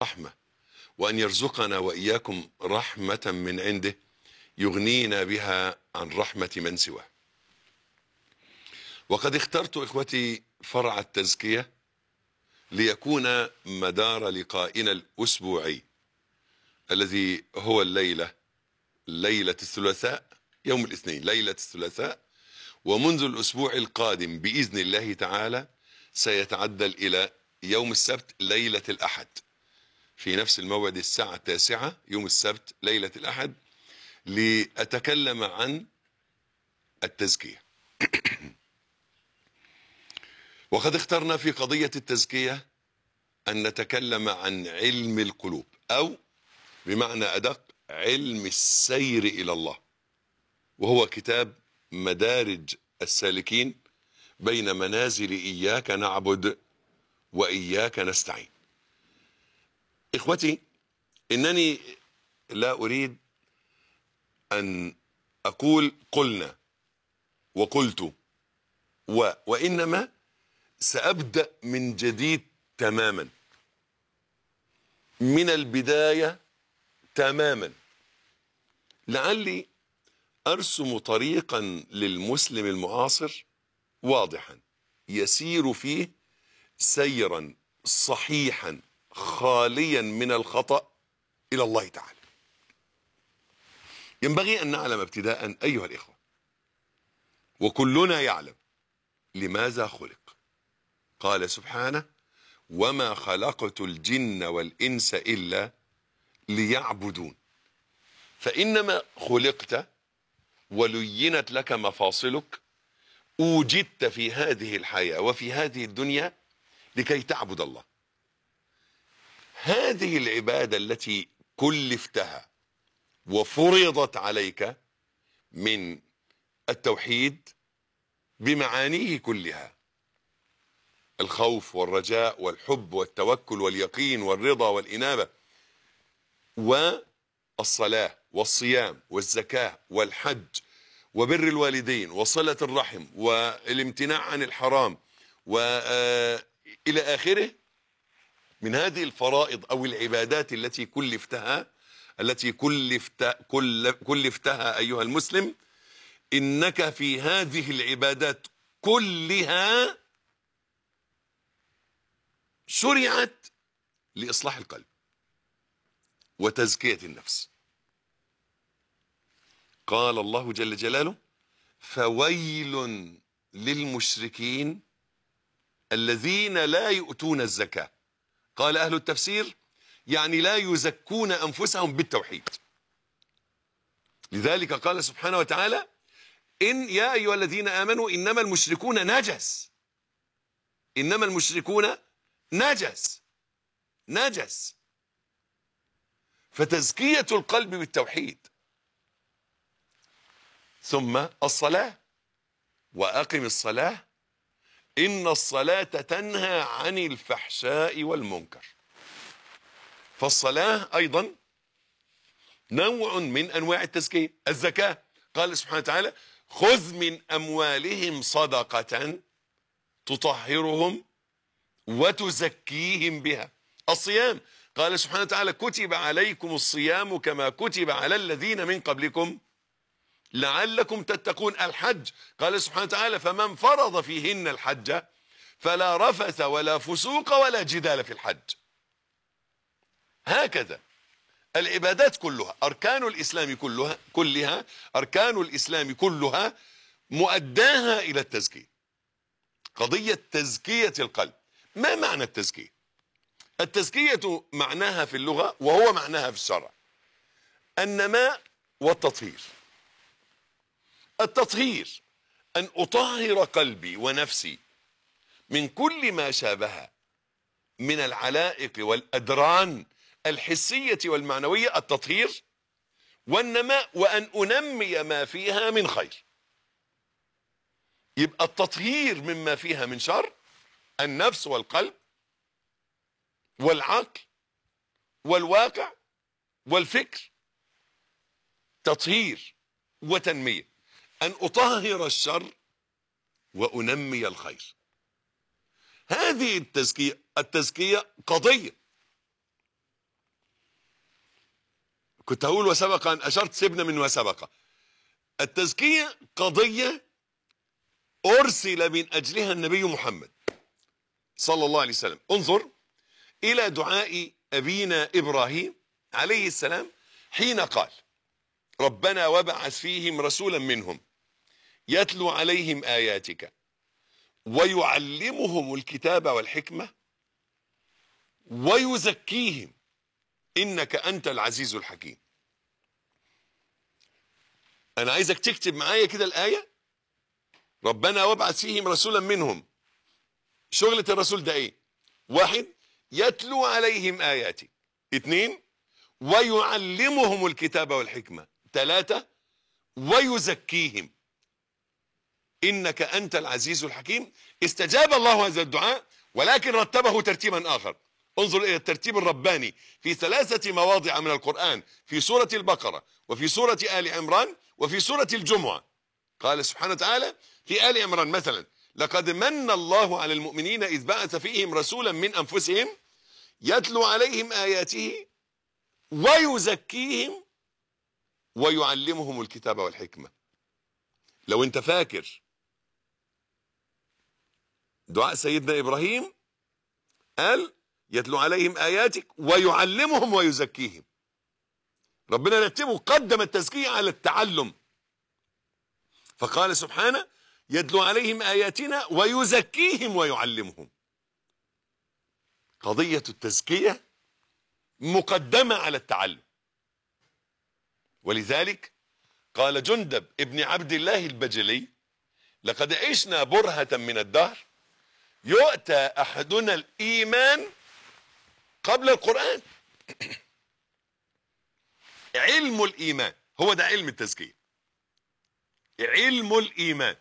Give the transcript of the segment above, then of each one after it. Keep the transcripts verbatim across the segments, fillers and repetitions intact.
رحمة، وأن يرزقنا وإياكم رحمة من عنده يغنينا بها عن رحمة من سواه. وقد اخترت إخوتي فرع التزكية ليكون مدار لقائنا الأسبوعي الذي هو الليلة ليلة الثلاثاء، يوم الاثنين ليلة الثلاثاء، ومنذ الأسبوع القادم بإذن الله تعالى سيتعدل إلى يوم السبت ليلة الأحد، في نفس الموعد الساعة التاسعة يوم السبت ليلة الأحد، لأتكلم عن التزكية. وقد اخترنا في قضية التزكية أن نتكلم عن علم القلوب، أو بمعنى أدق علم السير إلى الله، وهو كتاب مدارج السالكين بين منازل إياك نعبد وإياك نستعين. إخوتي، إنني لا أريد أن أقول قلنا وقلت و وإنما سأبدأ من جديد تماما، من البداية تماما، لعلي أرسم طريقا للمسلم المعاصر واضحا يسير فيه سيرا صحيحا خاليا من الخطأ إلى الله تعالى. ينبغي أن نعلم ابتداء أيها الإخوة، وكلنا يعلم لماذا خلق. قال سبحانه: وما خلقت الجن والإنس إلا ليعبدون. فإنما خلقت ولينت لك مفاصلك، أوجدت في هذه الحياة وفي هذه الدنيا لكي تعبد الله. هذه العبادة التي كلفتها وفرضت عليك من التوحيد بمعانيه كلها، الخوف والرجاء والحب والتوكل واليقين والرضا والإنابة، والصلاة والصيام والزكاة والحج وبر الوالدين وصلة الرحم والامتناع عن الحرام وإلى آخره من هذه الفرائض أو العبادات التي كلفتها التي كلفت كل كلفتها أيها المسلم. إنك في هذه العبادات كلها شرعت لإصلاح القلب وتزكية النفس. قال الله جل جلاله: فويل للمشركين الذين لا يؤتون الزكاة. قال أهل التفسير يعني لا يزكون أنفسهم بالتوحيد. لذلك قال سبحانه وتعالى: إن يا أيها الذين آمنوا إنما المشركون نجس. إنما المشركون نجس نجس فتزكية القلب بالتوحيد. ثم الصلاة: وأقم الصلاة إن الصلاة تنهى عن الفحشاء والمنكر. فالصلاة أيضا نوع من أنواع التزكية. الزكاة: قال سبحانه وتعالى: خذ من أموالهم صدقة تطهرهم وتزكيهم بها. الصيام: قال سبحانه وتعالى: كتب عليكم الصيام كما كتب على الذين من قبلكم لعلكم تتقون. الحج: قال سبحانه وتعالى: فمن فرض فيهن الحج فلا رفث ولا فسوق ولا جدال في الحج. هكذا العبادات كلها، أركان الإسلام كلها كلها أركان الإسلام كلها مؤداها إلى التزكية. قضية تزكية القلب. ما معنى التزكية؟ التزكية معناها في اللغة وهو معناها في الشرع النماء والتطهير. التطهير أن أطهر قلبي ونفسي من كل ما شابه من العلائق والأدران الحسية والمعنوية، التطهير. والنماء وأن أنمي ما فيها من خير. يبقى التطهير مما فيها من شر، النفس والقلب والعقل والواقع والفكر، تطهير وتنمية. أن أطهر الشر وأنمي الخير. هذه التزكية التزكية قضية كنت هقول وسبق أن أشرت، سيبنا من وسبق. التزكية قضية أرسل من أجلها النبي محمد صلى الله عليه وسلم. انظر إلى دعاء أبينا إبراهيم عليه السلام حين قال: ربنا وابعث فيهم رسولا منهم يتلو عليهم آياتك ويعلمهم الكتاب والحكمة ويزكيهم إنك أنت العزيز الحكيم. أنا عايزك تكتب معايا كده الآية: ربنا وابعث فيهم رسولا منهم. شغلة الرسول ده إيه؟ واحد، يتلو عليهم آياتك. اثنين، ويعلمهم الكتاب والحكمة. ثلاثة، ويزكيهم إنك أنت العزيز الحكيم. استجاب الله هذا الدعاء، ولكن رتبه ترتيبا آخر. انظر إلى الترتيب الرباني في ثلاثة مواضع من القرآن، في سورة البقرة وفي سورة آل عمران وفي سورة الجمعة. قال سبحانه وتعالى في آل عمران مثلا: لقد من الله على المؤمنين إذ بعث فيهم رسولا من أنفسهم يتلو عليهم آياته ويزكيهم ويعلمهم الكتاب والحكمة. لو انت فاكر دعاء سيدنا إبراهيم، قال: يتلو عليهم آياتك ويعلمهم ويزكيهم. ربنا رتبه، قدم التزكية على التعلم، فقال سبحانه: يتلو عليهم آياتنا ويزكيهم ويعلمهم. قضية التزكية مقدمة على التعلم. ولذلك قال جندب ابن عبد الله البجلي: لقد عشنا برهة من الدهر يؤتى أحدنا الإيمان قبل القرآن. علم الإيمان هو ده علم التزكية. علم الإيمان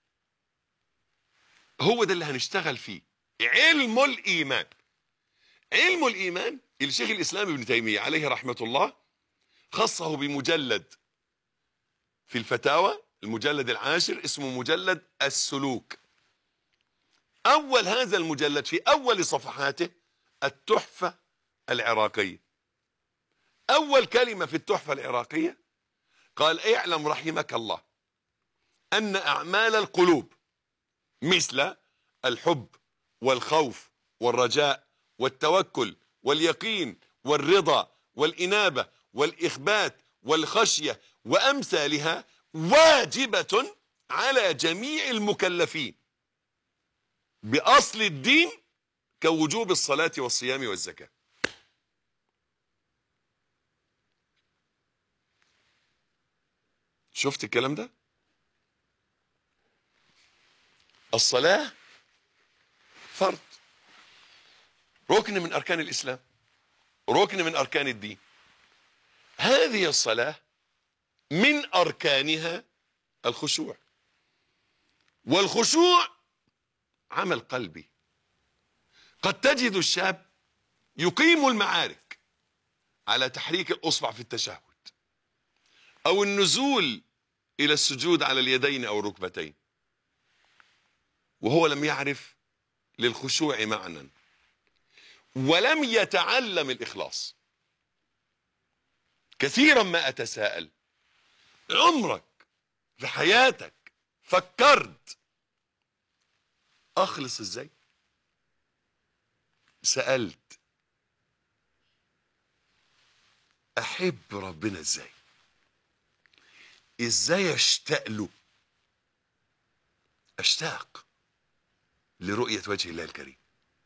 هو ده اللي هنشتغل فيه. علم الإيمان. علم الإيمان الشيخ الإسلام ابن تيمية عليه رحمة الله خصه بمجلد في الفتاوى، المجلد العاشر، اسمه مجلد السلوك. أول هذا المجلد في أول صفحاته التحفة العراقية. أول كلمة في التحفة العراقية قال: اعلم رحمك الله أن أعمال القلوب مثل الحب والخوف والرجاء والتوكل واليقين والرضا والإنابة والإخبات والخشية وأمثالها واجبة على جميع المكلفين بأصل الدين كوجوب الصلاة والصيام والزكاة. شفت الكلام ده؟ الصلاة فرض، ركن من أركان الإسلام، ركن من أركان الدين. هذه الصلاة من أركانها الخشوع، والخشوع عمل قلبي. قد تجد الشاب يقيم المعارك على تحريك الأصبع في التشهد أو النزول إلى السجود على اليدين أو الركبتين، وهو لم يعرف للخشوع معنى ولم يتعلم الإخلاص. كثيرا ما أتساءل: عمرك في حياتك فكرت أخلص إزاي؟ سألت أحب ربنا إزاي؟ إزاي أشتاق له؟ أشتاق لرؤية وجه الله الكريم.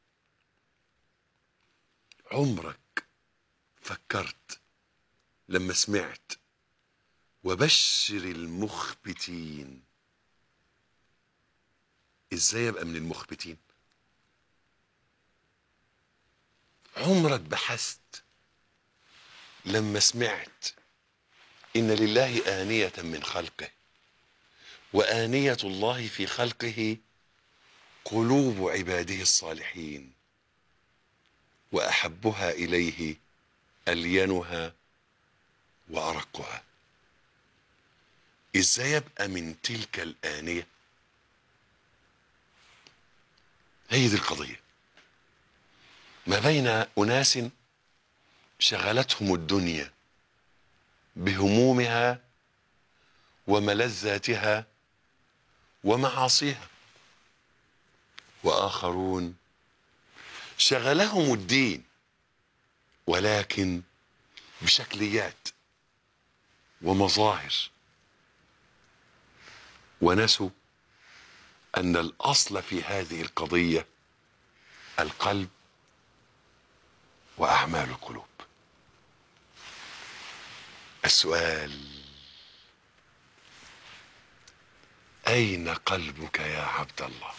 عمرك فكرت لما سمعت وبشر المخبتين ازاي ابقى من المخبتين؟ عمرك بحثت لما سمعت ان لله آنية من خلقه وآنية الله في خلقه قلوب عباده الصالحين وأحبها إليه ألينها وأرقها؟ إزاي يبقى من تلك الآنية؟ هي دي القضية. ما بين أناس شغلتهم الدنيا بهمومها وملذاتها ومعاصيها، وآخرون شغلهم الدين ولكن بشكليات ومظاهر، ونسوا أن الأصل في هذه القضية القلب وأعمال القلوب. السؤال: أين قلبك يا عبد الله؟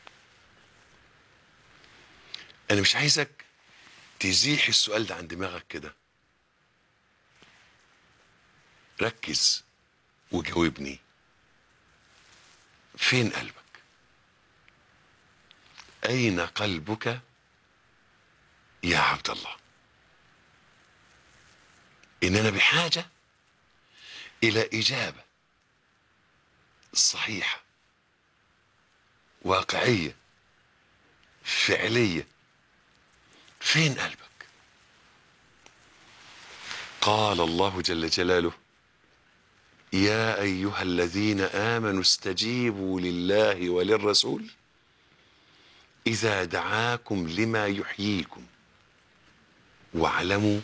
أنا مش عايزك تزيح السؤال ده عن دماغك كده، ركز وجاوبني. فين قلبك؟ أين قلبك يا عبد الله؟ إننا بحاجة إلى إجابة صحيحة واقعية فعلية. فين قلبك؟ قال الله جل جلاله: يا أيها الذين آمنوا استجيبوا لله وللرسول إذا دعاكم لما يحييكم واعلموا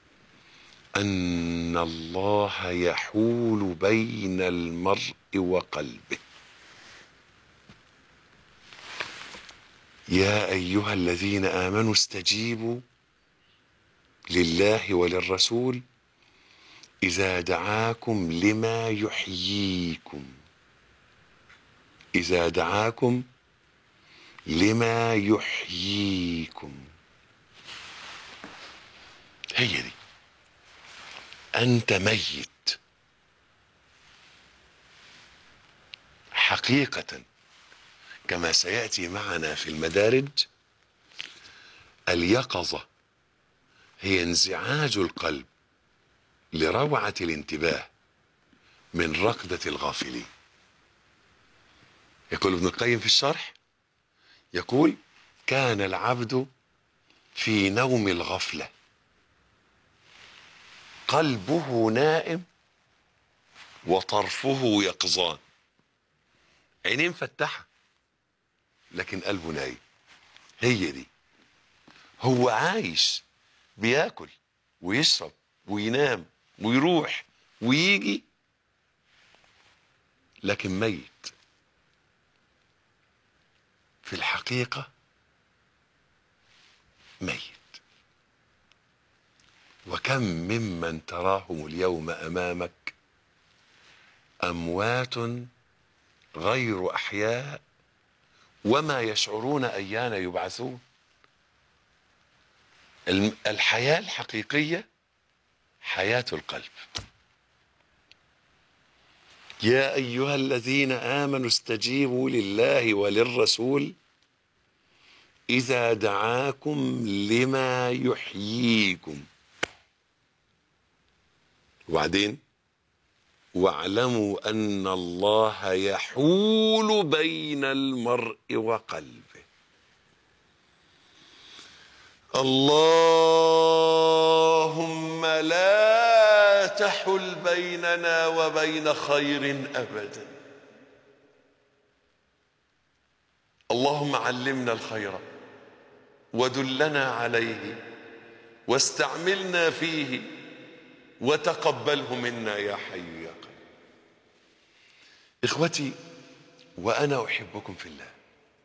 أن الله يحول بين المرء وقلبه. يا أيها الذين آمنوا استجيبوا لله وللرسول إذا دعاكم لما يحييكم، إذا دعاكم لما يحييكم. هي دي. أنت ميت حقيقة، كما سيأتي معنا في المدارج. اليقظة هي انزعاج القلب لروعة الانتباه من ركضة الغافلين. يقول ابن القيم في الشرح، يقول: كان العبد في نوم الغفلة قلبه نائم وطرفه يقظان. عينيه مفتحة لكن قلبه نايم. هي دي. هو عايش بياكل ويشرب وينام ويروح ويجي لكن ميت. في الحقيقة ميت. وكم ممن تراهم اليوم أمامك أموات غير أحياء وما يشعرون أيان يبعثون. الحياة الحقيقية حياة القلب. يا أيها الذين آمنوا استجيبوا لله وللرسول إذا دعاكم لما يحييكم. وبعدين: واعلموا أن الله يحول بين المرء وقلبه. اللهم لا تحل بيننا وبين خير أبدا. اللهم علمنا الخير ودلنا عليه واستعملنا فيه وتقبله منا يا حي يا قيوم. إخوتي، وأنا أحبكم في الله.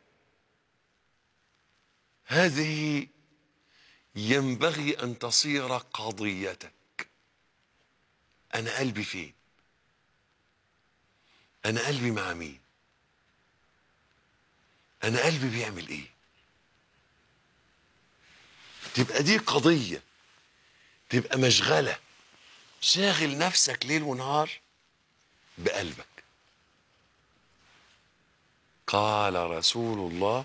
هذه ينبغي أن تصير قضيتك. أنا قلبي فين؟ أنا قلبي مع مين؟ أنا قلبي بيعمل إيه؟ تبقى دي قضية، تبقى مشغلة، شاغل نفسك ليل ونهار بقلبك. قال رسول الله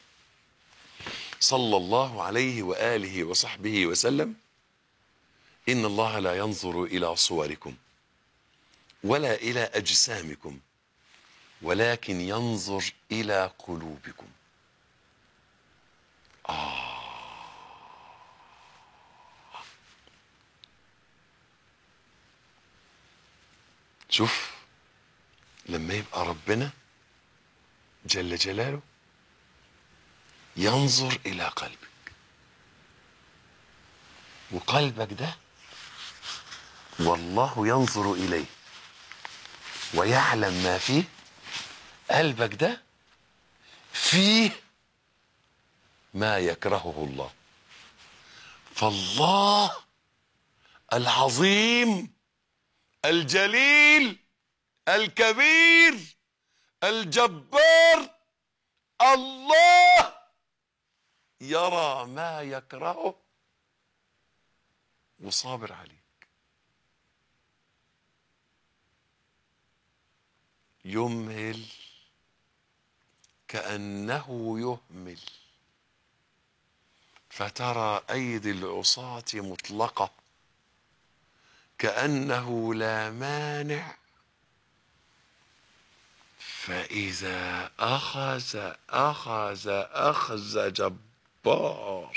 صلى الله عليه وآله وصحبه وسلم: إن الله لا ينظر إلى صوركم ولا إلى أجسامكم ولكن ينظر إلى قلوبكم. آه شوف لما يبقى ربنا جل جلاله ينظر الى قلبك، وقلبك ده والله ينظر اليه ويعلم ما فيه، قلبك ده فيه ما يكرهه الله. فالله العظيم الجليل الكبير الجبار الله يرى ما يكرهه وصابر عليك. يمهل كأنه يهمل، فترى أيدي العصاة مطلقة كأنه لا مانع، فإذا أخذ أخذ أخذ جبار.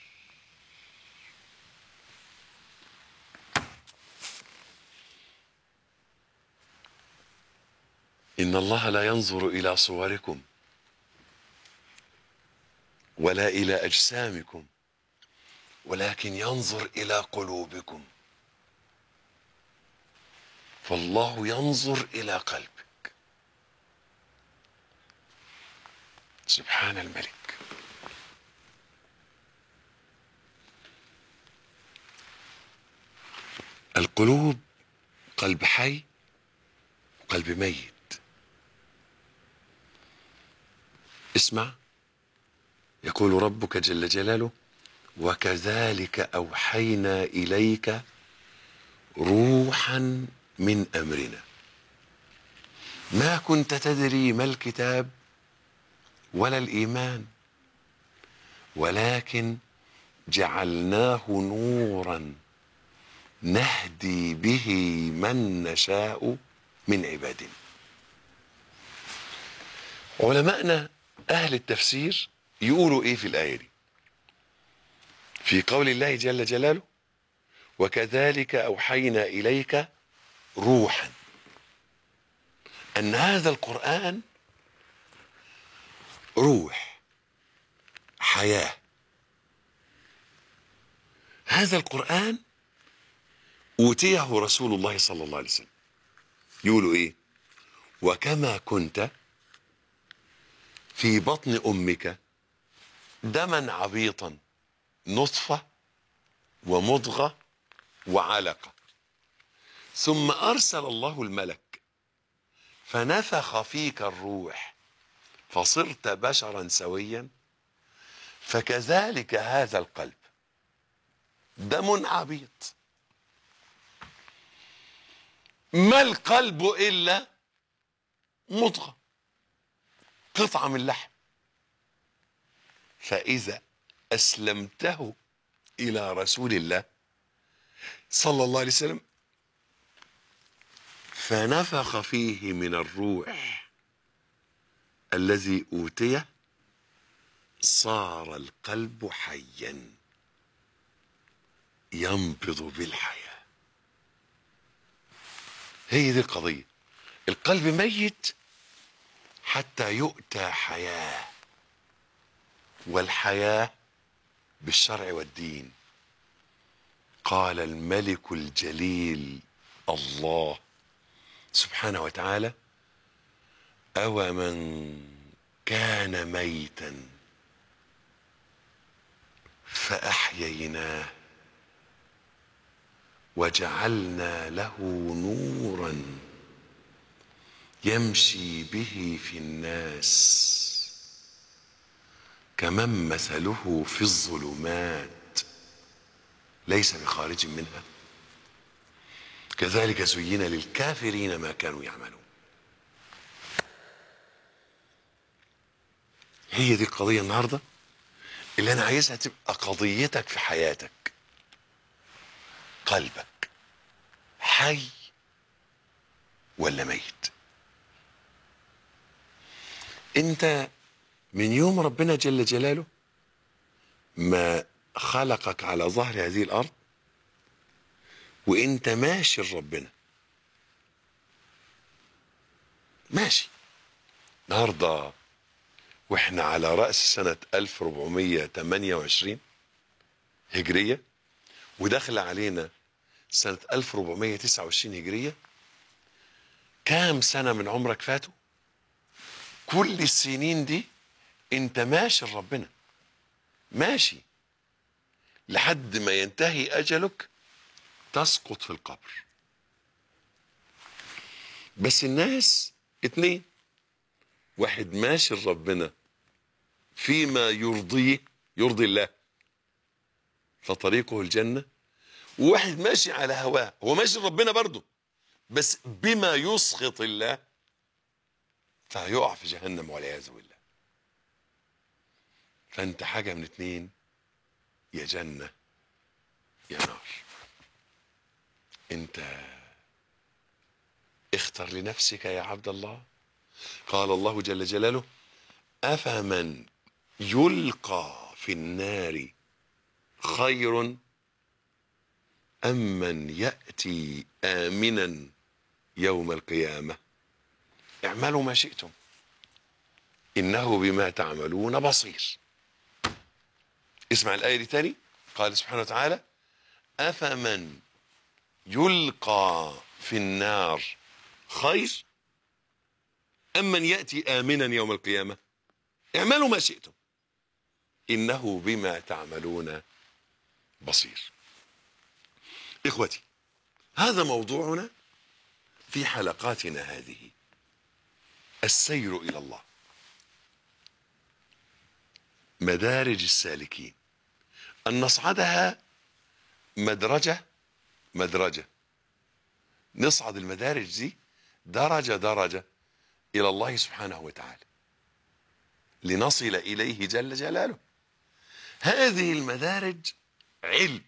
إن الله لا ينظر إلى صوركم ولا إلى أجسامكم، ولكن ينظر إلى قلوبكم. فالله ينظر إلى قلبك. سبحان الملك. القلوب قلب حي وقلب ميت. اسمع، يقول ربك جل جلاله: وكذلك أوحينا إليك روحا من أمرنا ما كنت تدري ما الكتاب ولا الإيمان ولكن جعلناه نورا نهدي به من نشاء من عبادنا. علماءنا أهل التفسير يقولوا إيه في الآية دي؟ في قول الله جل جلاله: وكذلك أوحينا إليك روحا، أن هذا القرآن روح حياة. هذا القرآن أوتيه رسول الله صلى الله عليه وسلم. يقولوا إيه؟ وكما كنت في بطن أمك دما عبيطا نطفة ومضغة وعلقة، ثم أرسل الله الملك فنفخ فيك الروح فصرت بشرا سويا، فكذلك هذا القلب دم عبيط. ما القلب إلا مضغة، قطعة من لحم، فإذا أسلمته إلى رسول الله صلى الله عليه وسلم فنفخ فيه من الروح الذي أوتيه، صار القلب حيا ينبض بالحياة. هي دي القضية. القلب ميت حتى يؤتى حياة، والحياة بالشرع والدين. قال الملك الجليل الله سبحانه وتعالى: أو من كان ميتا فأحييناه وجعلنا له نورا يمشي به في الناس كمن مثله في الظلمات ليس بخارج منها كذلك زين للكافرين ما كانوا يعملون. هي دي القضية النهاردة اللي أنا عايزها تبقى قضيتك في حياتك. قلبك حي ولا ميت؟ انت من يوم ربنا جل جلاله ما خلقك على ظهر هذه الأرض وانت ماشي لربنا ماشي. النهارده واحنا على رأس سنة ألف وأربعمية وتمانية وعشرين هجرية، وداخل علينا سنة ألف وأربعمية وتسعة وعشرين هجرية. كام سنة من عمرك فاتوا؟ كل السنين دي انت ماشي لربنا، ماشي لحد ما ينتهي أجلك تسقط في القبر. بس الناس اتنين، واحد ماشي لربنا فيما يرضيه، يرضي الله فطريقه الجنة، وواحد ماشي على هواه، هو ماشي لربنا برضه بس بما يسخط الله فهيقع في جهنم والعياذ بالله. فانت حاجة من اتنين، يا جنة يا نار. انت اختر لنفسك يا عبد الله. قال الله جل جلاله: أفمن يلقى في النار خير أم من يأتي آمنا يوم القيامة. اعملوا ما شئتم إنه بما تعملون بصير. اسمع الآية دي تاني. قال سبحانه وتعالى: أفمن يلقى في النار خير أم من يأتي آمنا يوم القيامة. اعملوا ما شئتم إنه بما تعملون بصير. إخوتي، هذا موضوعنا في حلقاتنا هذه، السير إلى الله، مدارج السالكين، أن نصعدها مدرجة مدرجة، نصعد المدارج دي درجة درجة إلى الله سبحانه وتعالى لنصل إليه جل جلاله. هذه المدارج علم،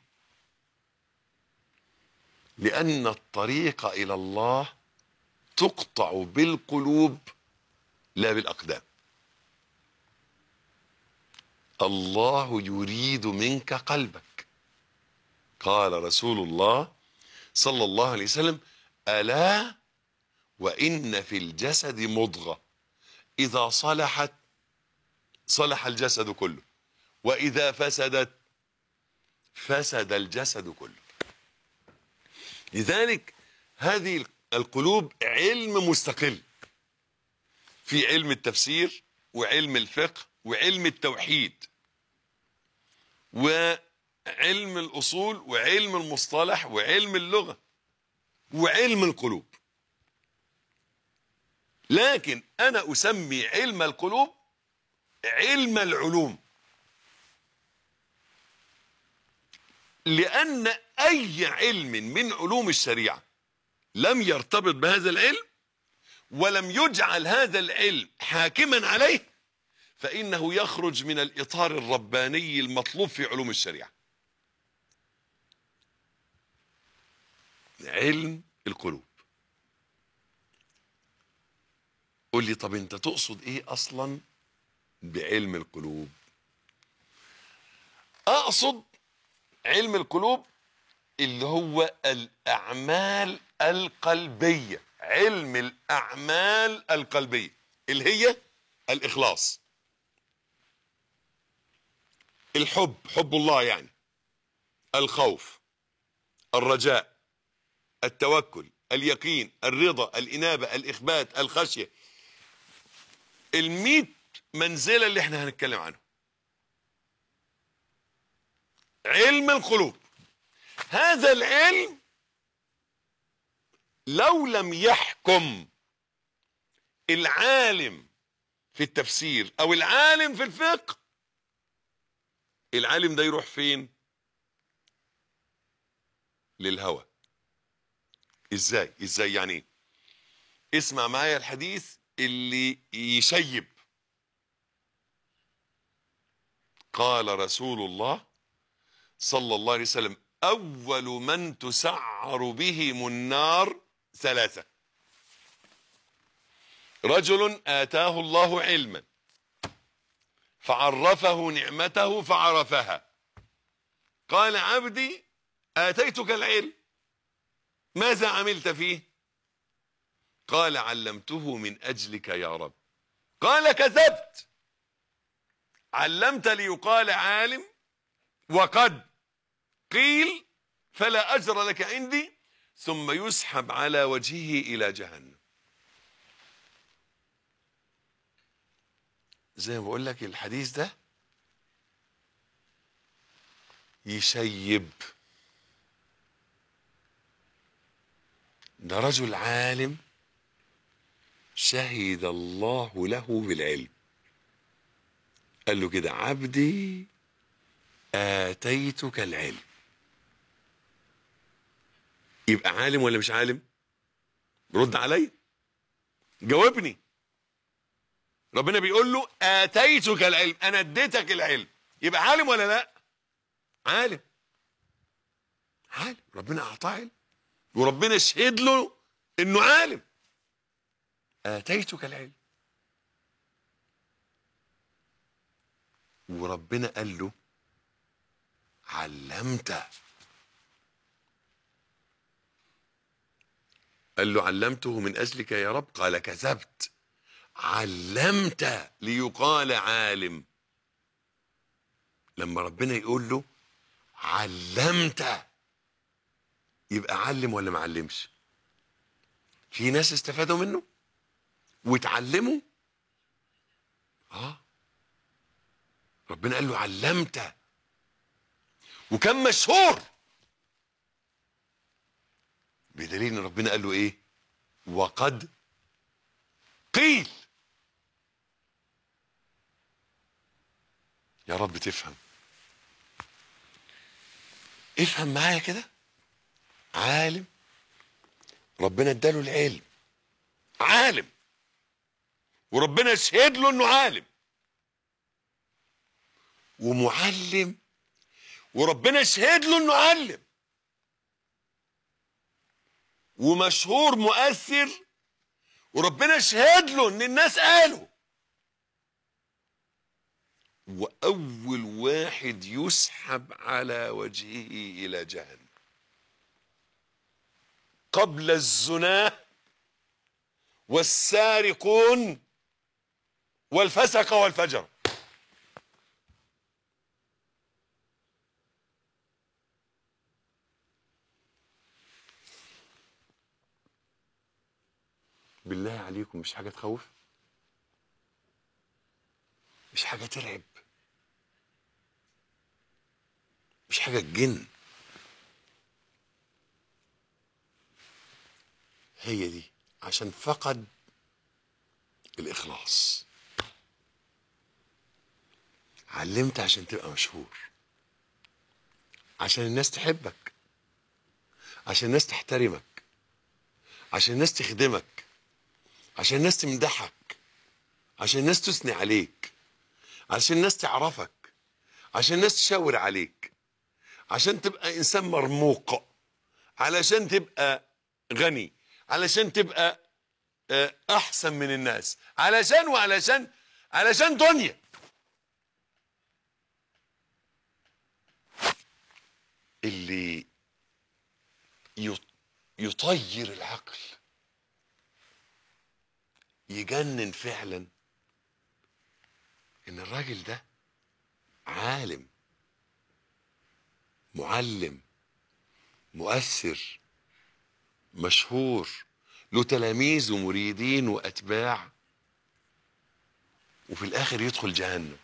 لأن الطريق إلى الله تقطع بالقلوب لا بالأقدام. الله يريد منك قلبك. قال رسول الله صلى الله عليه وسلم: ألا وإن في الجسد مضغة إذا صلحت صلح الجسد كله وإذا فسدت فسد الجسد كله. لذلك هذه القلوب علم مستقل، في علم التفسير وعلم الفقه وعلم التوحيد وعلم الأصول وعلم المصطلح وعلم اللغة وعلم القلوب. لكن أنا أسمي علم القلوب علم العلوم، لأن أي علم من علوم الشريعة لم يرتبط بهذا العلم ولم يجعل هذا العلم حاكما عليه فإنه يخرج من الإطار الرباني المطلوب في علوم الشريعة. علم القلوب. قل لي طب انت تقصد ايه اصلا بعلم القلوب؟ اقصد علم القلوب اللي هو الاعمال القلبية، علم الاعمال القلبية اللي هي الاخلاص، الحب، حب الله يعني، الخوف، الرجاء، التوكل، اليقين، الرضا، الانابة، الاخبات، الخشية، الميت منزلة اللي احنا هنتكلم عنه. علم القلوب. هذا العلم لو لم يحكم العالم في التفسير او العالم في الفقه، العالم ده يروح فين؟ للهوى. ازاي؟ ازاي يعني؟ اسمع معايا الحديث اللي يشيب. قال رسول الله صلى الله عليه وسلم: أول من تسعر بهم النار ثلاثة: رجل آتاه الله علما فعرفه نعمته فعرفها، قال: عبدي آتيتك العلم ماذا عملت فيه؟ قال علمته من أجلك يا رب. قال كذبت، علمت ليقال عالم وقد قيل فلا أجر لك عندي، ثم يسحب على وجهه إلى جهنم. زي ما بقول لك الحديث ده يشيب. ده رجل عالم شهد الله له بالعلم، قال له كده عبدي آتيتك العلم. يبقى عالم ولا مش عالم؟ رد علي، جاوبني. ربنا بيقول له آتيتك العلم، أنا اديتك العلم، يبقى عالم ولا لا؟ عالم. عالم، ربنا أعطاه علم وربنا شهد له إنه عالم. آتيتك العلم، وربنا قال له علمت. قال له علمته من أجلك يا رب. قال كذبت، علمت ليقال عالم. لما ربنا يقول له علمت يبقى علم ولا ما علمش؟ في ناس استفادوا منه واتعلموا. اه ربنا قال له علمت، وكان مشهور بدليل ان ربنا قال له ايه؟ وقد قيل. يا رب تفهم، افهم معايا كده. عالم ربنا اداله العلم، عالم وربنا شهد له انه عالم، ومعلم وربنا شهد له انه علم، ومشهور مؤثر وربنا شهد له ان الناس قالوا، واول واحد يسحب على وجهه الى جهنم قبل الزنا والسارقون والفسق والفجر. بالله عليكم مش حاجة تخوف؟ مش حاجة ترعب؟ مش حاجة تجن؟ هي دي عشان فقد الإخلاص. علمت عشان تبقى مشهور، عشان الناس تحبك، عشان الناس تحترمك، عشان الناس تخدمك، عشان الناس تمدحك، عشان الناس تثني عليك، عشان الناس تعرفك، عشان الناس تشاور عليك، عشان تبقى إنسان مرموق، علشان تبقى غني، علشان تبقى أحسن من الناس، علشان وعلشان علشان دنيا. اللي يطير العقل يجنن فعلا ان الراجل ده عالم معلم مؤثر مشهور له تلاميذ ومريدين واتباع، وفي الاخر يدخل جهنم.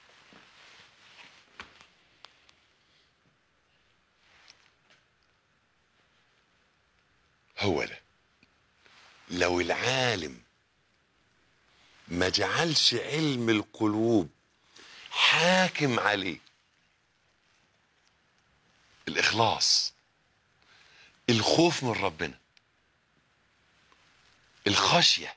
هو ده. لو العالم ما جعلش علم القلوب حاكم عليه، الإخلاص، الخوف من ربنا، الخشية،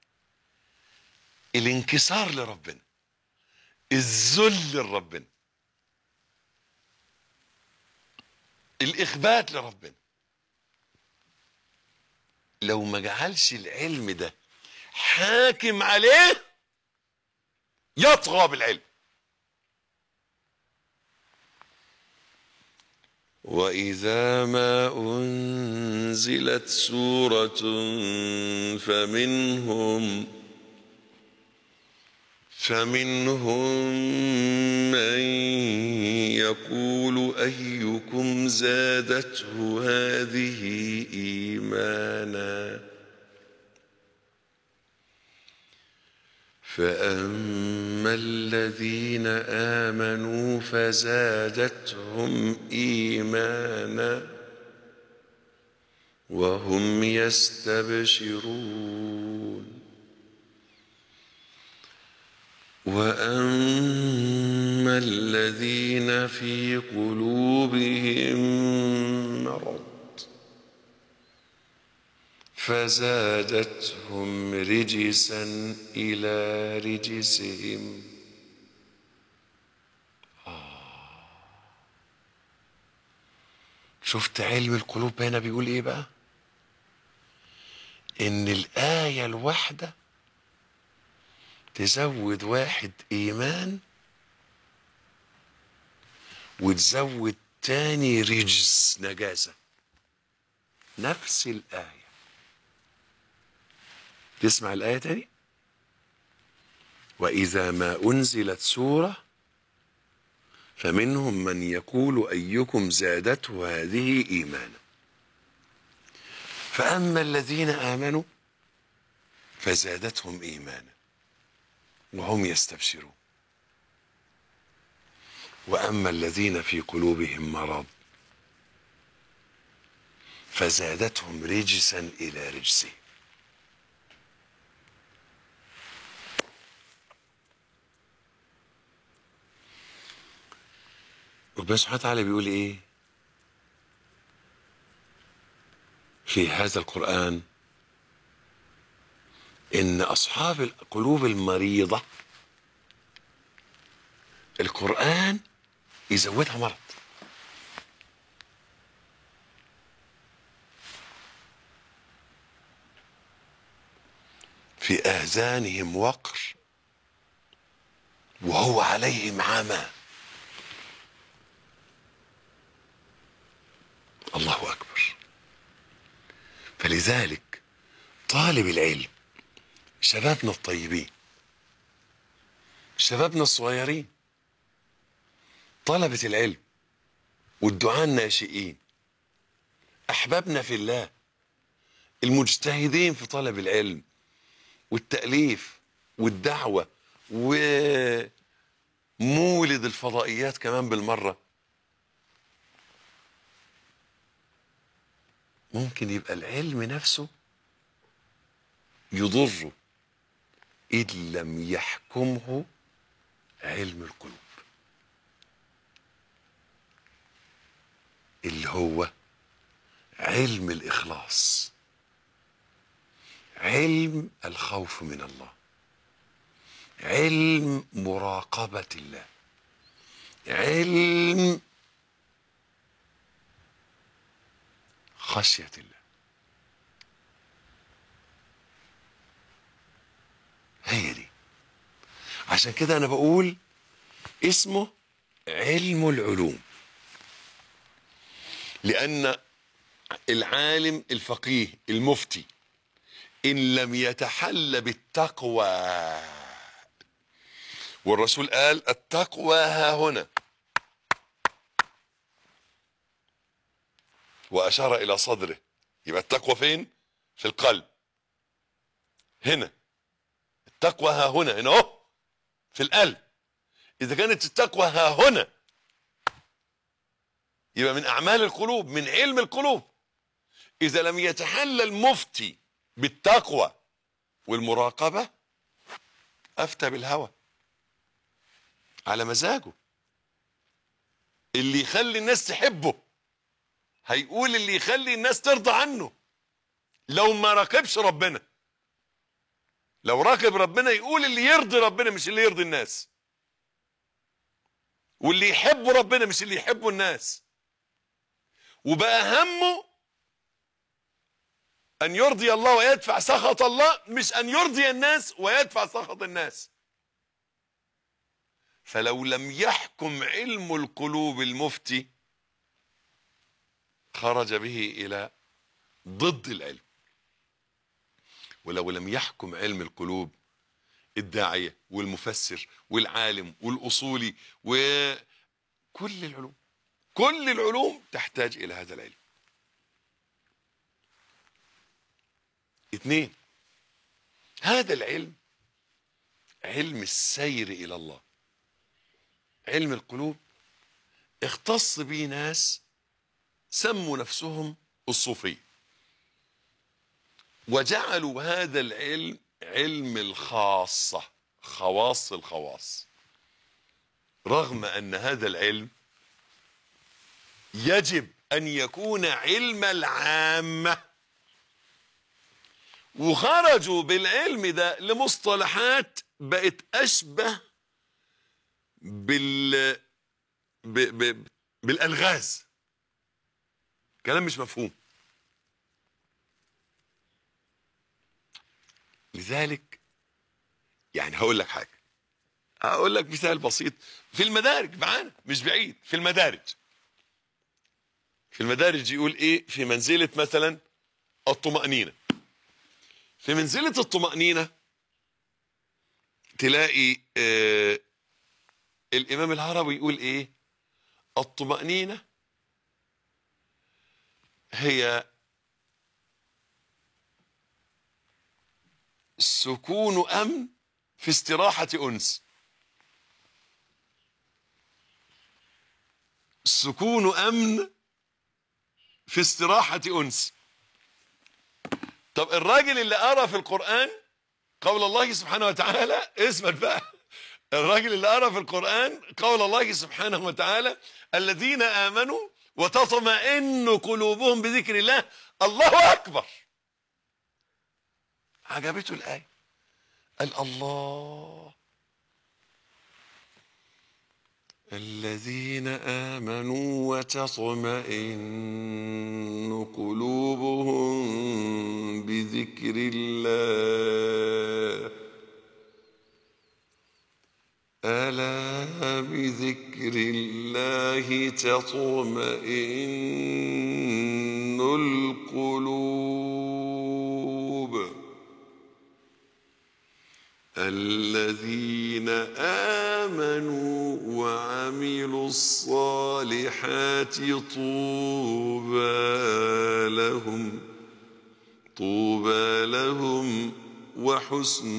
الانكسار لربنا، الذل لربنا، الإخبات لربنا، لو ما جعلش العلم ده حاكم عليه يطغى بالعلم. وإذا ما أنزلت سورة فمنهم فمنهم من يقول أيكم زادته هذه إيمانا فأما الذين آمنوا فزادتهم إيمانا وهم يستبشرون وأما الذين في قلوبهم مرض فزادتهم رجسا إلى رجسهم. آه. شفت علم القلوب هنا بيقول ايه بقى؟ ان الآية الواحدة تزود واحد إيمان وتزود تاني رجس نجاسة. نفس الآية. تسمع الآية تاني؟ وإذا ما أنزلت سورة فمنهم من يقول أيكم زادته هذه إيمانا فأما الذين آمنوا فزادتهم إيمانا وهم يستبشرون وأما الذين في قلوبهم مرض فزادتهم رجسا إلى رجسهم. ربنا سبحانه وتعالى بيقول ايه في هذا القرآن؟ ان اصحاب القلوب المريضة القرآن يزودها مرض. في آذانهم وقر وهو عليهم عمى. الله أكبر. فلذلك طالب العلم، شبابنا الطيبين، شبابنا الصغيرين، طلبة العلم والدعاة الناشئين، أحبابنا في الله، المجتهدين في طلب العلم والتأليف والدعوة ومولد الفضائيات كمان بالمرة، ممكن يبقى العلم نفسه يضره إن لم يحكمه علم القلوب، اللي هو علم الإخلاص، علم الخوف من الله، علم مراقبة الله، علم خشية الله. هي دي. عشان كده أنا بقول اسمه علم العلوم، لأن العالم الفقيه المفتي إن لم يتحل بالتقوى، والرسول قال التقوى ها هنا، وأشار إلى صدره، يبقى التقوى فين؟ في القلب. هنا التقوى ها هنا، هنا اهو في القلب. إذا كانت التقوى ها هنا يبقى من أعمال القلوب، من علم القلوب. إذا لم يتحلى المفتي بالتقوى والمراقبة أفتى بالهوى على مزاجه، اللي يخلي الناس تحبه هيقول اللي يخلي الناس ترضى عنه. لو ما راقبش ربنا، لو راقب ربنا يقول اللي يرضي ربنا مش اللي يرضي الناس، واللي يحبوا ربنا مش اللي يحبوا الناس، وبقى همه أن يرضي الله ويدفع سخط الله، مش أن يرضي الناس ويدفع سخط الناس. فلو لم يحكم علم القلوب المفتي خرج به إلى ضد العلم. ولو لم يحكم علم القلوب الداعية والمفسر والعالم والأصولي وكل العلوم، كل العلوم تحتاج إلى هذا العلم. اثنين، هذا العلم علم السير إلى الله. علم القلوب اختص به ناس سموا نفسهم الصوفية، وجعلوا هذا العلم علم الخاصة، خواص الخواص، رغم أن هذا العلم يجب أن يكون علم العامة. وخرجوا بالعلم ده لمصطلحات بقت أشبه بال ب... ب... بالألغاز، كلام مش مفهوم. لذلك يعني هقول لك حاجة، هقول لك مثال بسيط في المدارج معانا مش بعيد. في المدارج في المدارج يقول ايه؟ في منزلة مثلا الطمأنينة، في منزلة الطمأنينة تلاقي آه الإمام الهروي يقول ايه؟ الطمأنينة هي سكون أمن في استراحة أنس. سكون أمن في استراحة أنس. طب الراجل اللي قرأ في القرآن قول الله سبحانه وتعالى، اسمع بقى، الراجل اللي قرأ في القرآن قول الله سبحانه وتعالى الذين آمنوا وتطمئن قلوبهم بذكر الله، الله أكبر، عجبته الآية، قال الله الذين آمنوا وتطمئن قلوبهم بذكر الله ألا بذكر الله تطمئن القلوب الذين آمنوا وعملوا الصالحات طوبى لهم طوبى لهم وحسن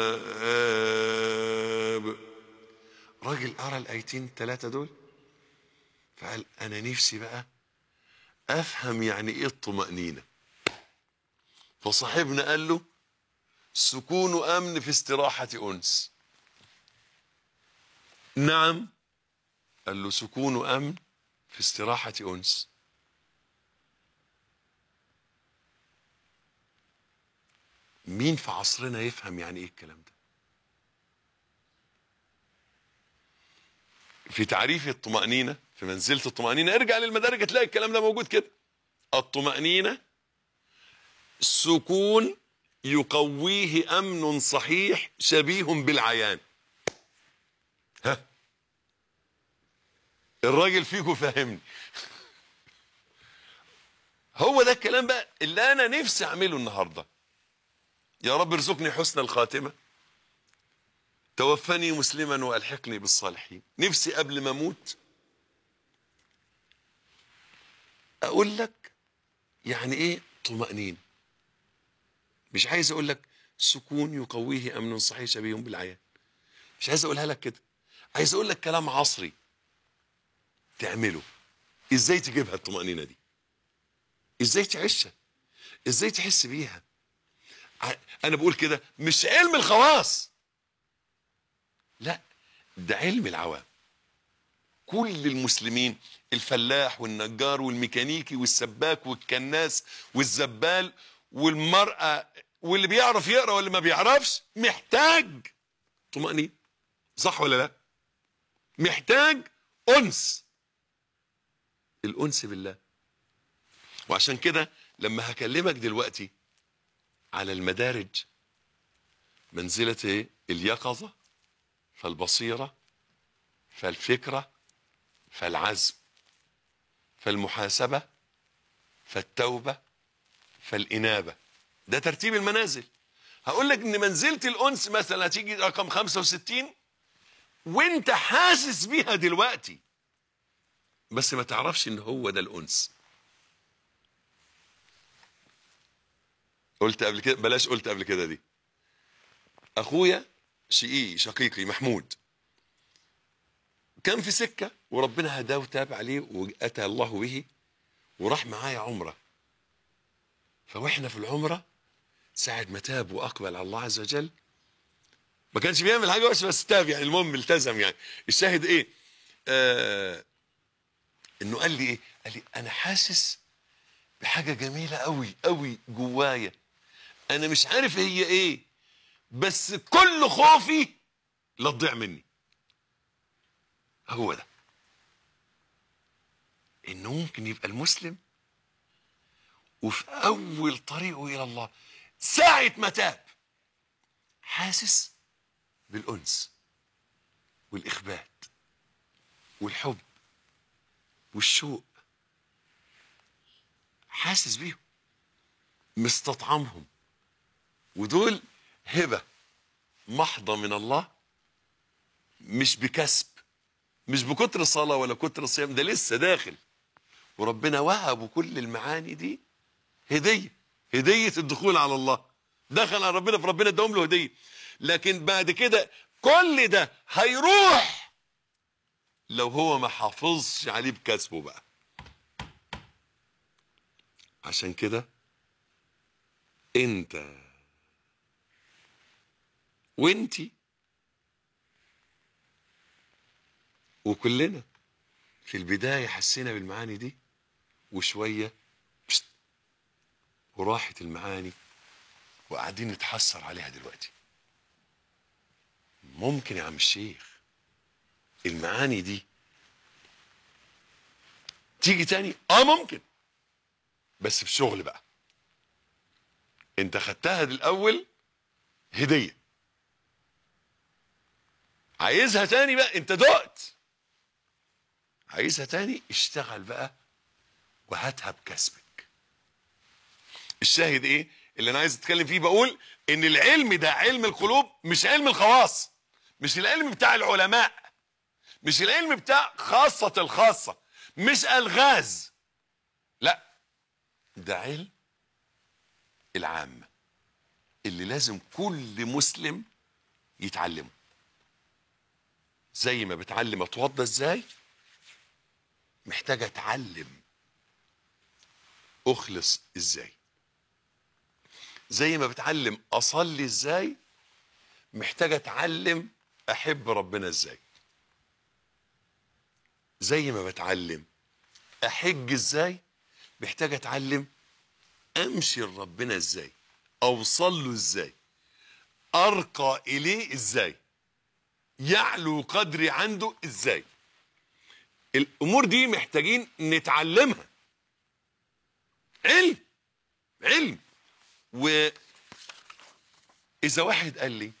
مآب. راجل قرأ الآيتين الثلاثة دول فقال أنا نفسي بقى أفهم يعني إيه الطمأنينة. فصاحبنا قال له سكون أمن في استراحة أنس. نعم، قال له سكون أمن في استراحة أنس. مين في عصرنا يفهم يعني إيه الكلام ده؟ في تعريف الطمأنينة في منزلة الطمأنينة ارجع للمدارج تلاقي الكلام ده موجود كده. الطمأنينة سكون يقويه أمن صحيح شبيه بالعيان. ها الراجل فيكم فاهمني؟ هو ده الكلام بقى اللي أنا نفسي أعمله النهاردة. يا رب ارزقني حسن الخاتمة، توفني مسلما وألحقني بالصالحين. نفسي قبل ما أموت أقول لك يعني إيه طمأنينة. مش عايز أقول لك سكون يقويه أمن صحيح شبيه بالعيان، مش عايز أقولها لك كده، عايز أقول لك كلام عصري تعمله. إزاي تجيبها الطمأنينة دي؟ إزاي تعيشها؟ إزاي تحس بيها؟ أنا بقول كده مش علم الخواص، لا ده علم العوام. كل المسلمين، الفلاح والنجار والميكانيكي والسباك والكناس والزبال والمرأة واللي بيعرف يقرأ واللي ما بيعرفش محتاج طمأنينة، صح ولا لا؟ محتاج أنس، الأنس بالله. وعشان كده لما هكلمك دلوقتي على المدارج، منزلة ايه؟ اليقظة، فالبصيرة، فالفكرة، فالعزم، فالمحاسبة، فالتوبة فالإنابة. ده ترتيب المنازل. هقول لك ان منزلة الأنس مثلا هتيجي رقم خمسة وستين وانت حاسس بيها دلوقتي، بس ما تعرفش ان هو ده الأنس. قلت قبل كده، بلاش قلت قبل كده دي. اخويا شقيقي شقيقي محمود كان في سكة وربنا هداه وتاب عليه واتى الله به وراح معايا عمرة. فواحنا في العمرة ساعة ما تاب واقبل على الله عز وجل، ما كانش بيعمل حاجة بس بس تاب يعني، المهم التزم يعني. الشاهد ايه؟ آه انه قال لي ايه؟ قال لي انا حاسس بحاجة جميلة قوي قوي جوايا، انا مش عارف هي ايه، بس كل خوفي لا تضيع مني. هو ده انه ممكن يبقى المسلم وفي اول طريقه الى الله ساعة ما تاب حاسس بالانس والاخبات والحب والشوق، حاسس بيهم مستطعمهم، ودول هبة محضة من الله، مش بكسب، مش بكتر صلاة ولا كتر صيام، ده لسه داخل وربنا وهبه كل المعاني دي هدية، هدية الدخول على الله. دخل على ربنا فربنا اداهم له هدية، لكن بعد كده كل ده هيروح لو هو ما حافظش عليه بكسبه بقى. عشان كده انت وانتي وكلنا في البداية حسينا بالمعاني دي وشوية بشت وراحت المعاني وقاعدين نتحسر عليها دلوقتي. ممكن يا عم الشيخ المعاني دي تيجي تاني؟ اه ممكن، بس في شغل بقى. انت خدتها الاول هدية، عايزها تاني بقى، انت دقت، عايزها تاني اشتغل بقى وهاتها بكسبك. الشاهد ايه اللي انا عايز اتكلم فيه؟ بقول ان العلم ده علم القلوب، مش علم الخواص، مش العلم بتاع العلماء، مش العلم بتاع خاصة الخاصة، مش الغاز، لا، ده علم العامة اللي لازم كل مسلم يتعلمه. زي ما بتعلم اتوضى ازاي، محتاج اتعلم اخلص ازاي. زي ما بتعلم اصلي ازاي، محتاج اتعلم احب ربنا ازاي. زي ما بتعلم احج ازاي، محتاج اتعلم امشي لربنا ازاي، اوصل له ازاي، ارقى اليه ازاي، يعلو قدري عنده ازاي. الامور دي محتاجين نتعلمها. علم علم. واذا واحد قال لي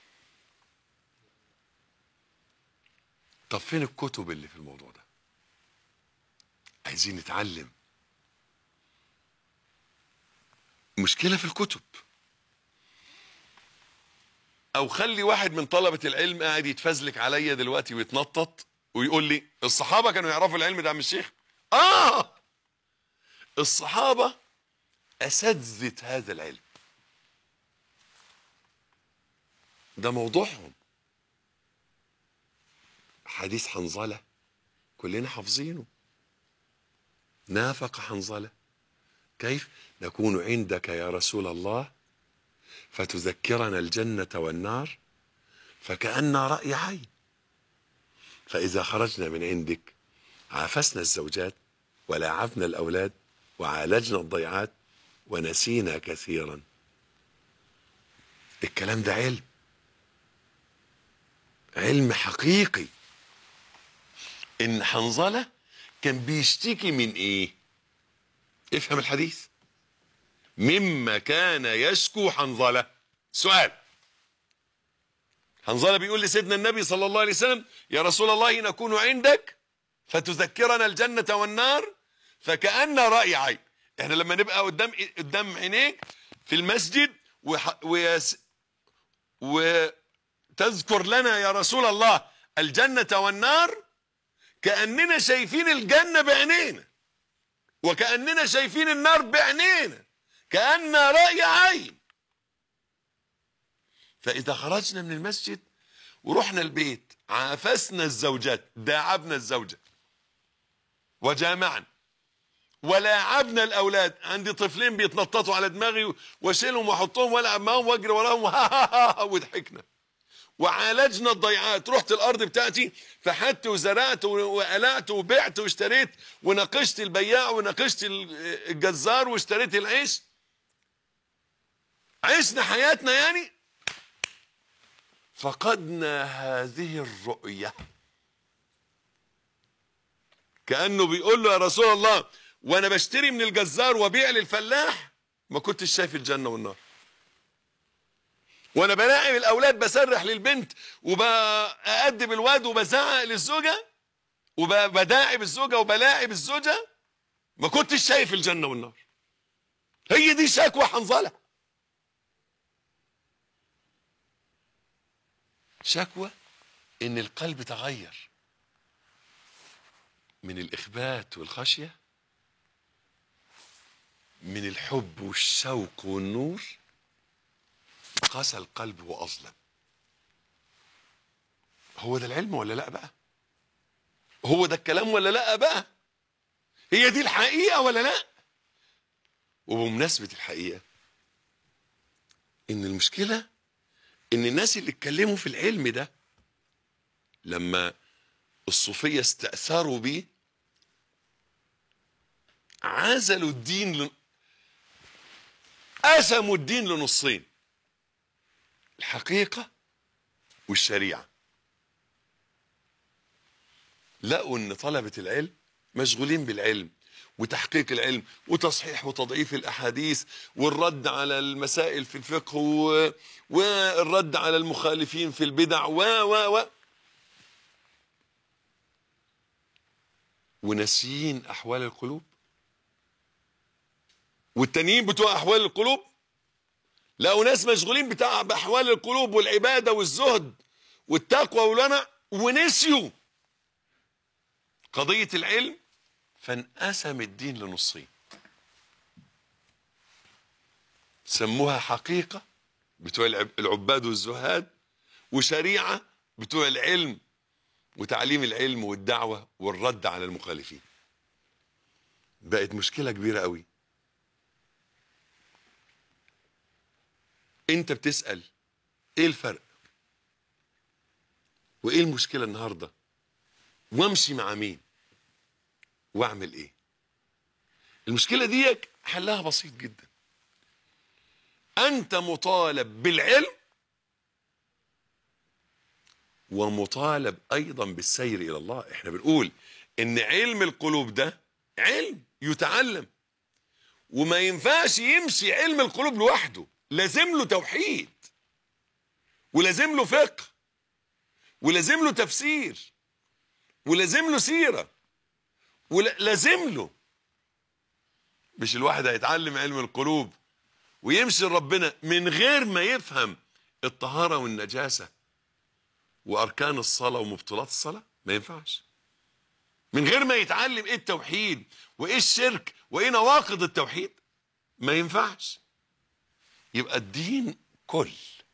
طب فين الكتب اللي في الموضوع ده؟ عايزين نتعلم. مشكلة في الكتب. او خلي واحد من طلبة العلم قاعد يتفزلك عليا دلوقتي ويتنطط ويقول لي الصحابة كانوا يعرفوا العلم ده يا عم الشيخ؟ اه، الصحابة اساتذة هذا العلم، ده موضوعهم. حديث حنظلة كلنا حافظينه، نافق حنظلة كيف نكون عندك يا رسول الله فتذكرنا الجنة والنار فكأن رأي عين، فإذا خرجنا من عندك عافسنا الزوجات ولاعبنا الأولاد وعالجنا الضيعات ونسينا كثيرا. الكلام ده علم، علم حقيقي. إن حنظلة كان بيشتكي من إيه؟ افهم الحديث. مما كان يشكو حنظلة. سؤال، حنظلة بيقول لسيدنا النبي صلى الله عليه وسلم يا رسول الله نكون عندك فتذكرنا الجنة والنار فكأن رأي عين. احنا لما نبقى قدام قدام عينيك في المسجد وح... ويس... وتذكر لنا يا رسول الله الجنة والنار، كأننا شايفين الجنة بعينينا وكأننا شايفين النار بعينينا، كأننا رأي عين. فإذا خرجنا من المسجد ورحنا البيت عافسنا الزوجات، داعبنا الزوجة وجامعنا ولاعبنا الأولاد، عندي طفلين بيتنططوا على دماغي واشيلهم واحطهم والعب معاهم واجري وراهم وضحكنا، وعالجنا الضيعات. رحت الأرض بتاعتي فحدت وزرعت وقلعت وبعت واشتريت وناقشت البياع وناقشت الجزار واشتريت العيش، عشنا حياتنا يعني. فقدنا هذه الرؤية. كأنه بيقول له يا رسول الله وانا بشتري من الجزار وبيع للفلاح ما كنتش شايف الجنة والنار، وانا بلاعب الاولاد بسرح للبنت وبأدب الواد وبزعق للزوجة وبداعب الزوجة وبلاعب الزوجة ما كنتش شايف الجنة والنار. هي دي شكوى حنظلة، شكوى ان القلب تغير من الإخبات والخشية، من الحب والشوق والنور، قسى القلب وأظلم. هو ده العلم ولا لا بقى؟ هو ده الكلام ولا لا بقى؟ هي دي الحقيقة ولا لا؟ وبمناسبة الحقيقة، إن المشكلة إن الناس اللي اتكلموا في العلم ده لما الصوفية استأثروا بيه عزلوا الدين ل... قسموا الدين لنصين، الحقيقة والشريعة. لقوا ان طلبة العلم مشغولين بالعلم وتحقيق العلم وتصحيح وتضعيف الأحاديث والرد على المسائل في الفقه و... والرد على المخالفين في البدع و و و وناسيين أحوال القلوب. والتانيين بتوع أحوال القلوب لقوا ناس مشغولين بتاع بأحوال القلوب والعبادة والزهد والتقوى والورع، ونسيوا قضية العلم، فانقسم الدين لنصين. سموها حقيقة بتوع العباد والزهاد، وشريعة بتوع العلم وتعليم العلم والدعوة والرد على المخالفين. بقت مشكلة كبيرة قوي. انت بتسأل ايه الفرق وايه المشكلة النهاردة، وامشي مع مين واعمل ايه؟ المشكلة دي حلها بسيط جدا. انت مطالب بالعلم ومطالب ايضا بالسير الى الله. احنا بنقول ان علم القلوب ده علم يتعلم، وما ينفعش يمشي علم القلوب لوحده، لازم له توحيد ولازم له فقه ولازم له تفسير ولازم له سيرة ولازم له. مش الواحد هيتعلم علم القلوب ويمشي لربنا من غير ما يفهم الطهارة والنجاسة وأركان الصلاة ومبطلات الصلاة، ما ينفعش. من غير ما يتعلم ايه التوحيد وايه الشرك وايه نواقض التوحيد، ما ينفعش. يبقى الدين كل.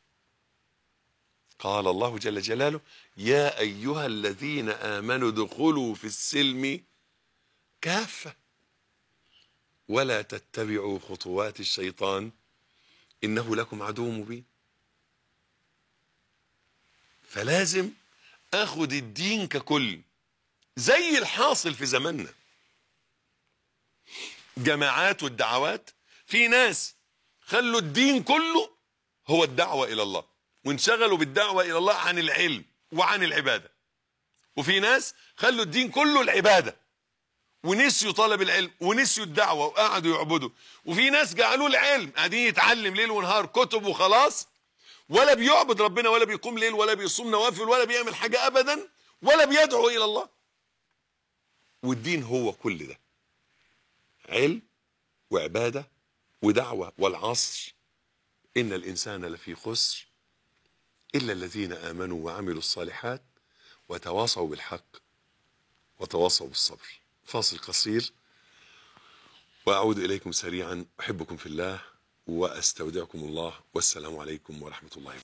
قال الله جل جلاله: يا أيها الذين آمنوا ادخلوا في السلم كافة ولا تتبعوا خطوات الشيطان إنه لكم عدو مبين. فلازم أخد الدين ككل، زي الحاصل في زماننا. جماعات والدعوات، في ناس خلوا الدين كله هو الدعوة إلى الله وانشغلوا بالدعوة إلى الله عن العلم وعن العبادة. وفي ناس خلوا الدين كله العبادة ونسيوا طلب العلم ونسيوا الدعوة وقعدوا يعبدوا. وفي ناس جعلوا العلم قاعدين يتعلم ليل ونهار كتب وخلاص، ولا بيعبد ربنا ولا بيقوم ليل ولا بيصوم نوافل ولا بيعمل حاجة أبدا ولا بيدعو إلى الله. والدين هو كل ده، علم وعبادة ودعوة. والعصر إن الإنسان لفي خسر إلا الذين آمنوا وعملوا الصالحات وتواصوا بالحق وتواصوا بالصبر. فاصل قصير وأعود إليكم سريعا. أحبكم في الله وأستودعكم الله، والسلام عليكم ورحمة الله وبركاته.